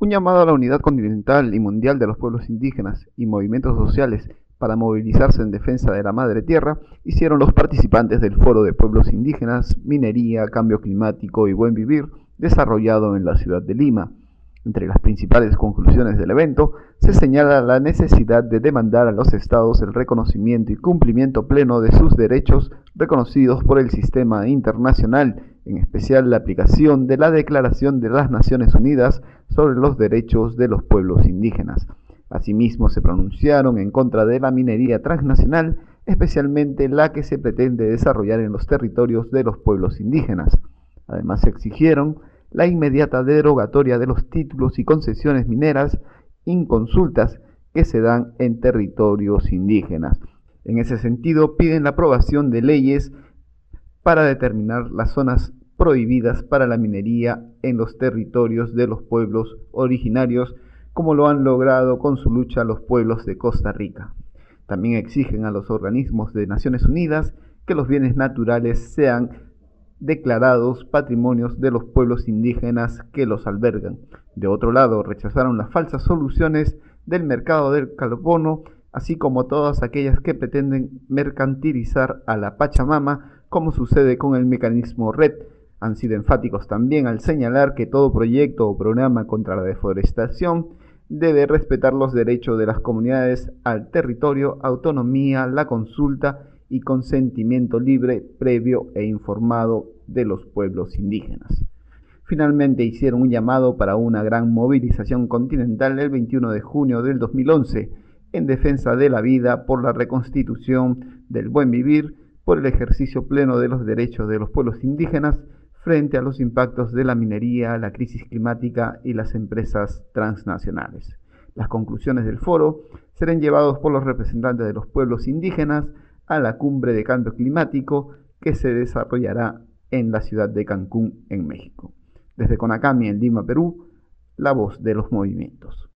Un llamado a la unidad continental y mundial de los pueblos indígenas y movimientos sociales para movilizarse en defensa de la madre tierra hicieron los participantes del Foro de Pueblos Indígenas, Minería, Cambio Climático y Buen Vivir, desarrollado en la ciudad de Lima. Entre las principales conclusiones del evento se señala la necesidad de demandar a los estados el reconocimiento y cumplimiento pleno de sus derechos reconocidos por el sistema internacional, en especial la aplicación de la Declaración de las Naciones Unidas sobre los derechos de los pueblos indígenas. Asimismo, se pronunciaron en contra de la minería transnacional, especialmente la que se pretende desarrollar en los territorios de los pueblos indígenas. Además, se exigieron la inmediata derogatoria de los títulos y concesiones mineras inconsultas que se dan en territorios indígenas. En ese sentido, piden la aprobación de leyes para determinar las zonas prohibidas para la minería en los territorios de los pueblos originarios, como lo han logrado con su lucha los pueblos de Costa Rica. También exigen a los organismos de Naciones Unidas que los bienes naturales sean declarados patrimonios de los pueblos indígenas que los albergan. De otro lado, rechazaron las falsas soluciones del mercado del carbono, así como todas aquellas que pretenden mercantilizar a la Pachamama, como sucede con el mecanismo RED. Han sido enfáticos también al señalar que todo proyecto o programa contra la deforestación debe respetar los derechos de las comunidades al territorio, autonomía, la consulta y consentimiento libre, previo e informado de los pueblos indígenas. Finalmente hicieron un llamado para una gran movilización continental el 21 de junio del 2011 en defensa de la vida, por la reconstitución del buen vivir, por el ejercicio pleno de los derechos de los pueblos indígenas frente a los impactos de la minería, la crisis climática y las empresas transnacionales. Las conclusiones del foro serán llevadas por los representantes de los pueblos indígenas a la cumbre de cambio climático que se desarrollará en la ciudad de Cancún, en México. Desde Conacami, en Lima, Perú, la voz de los movimientos.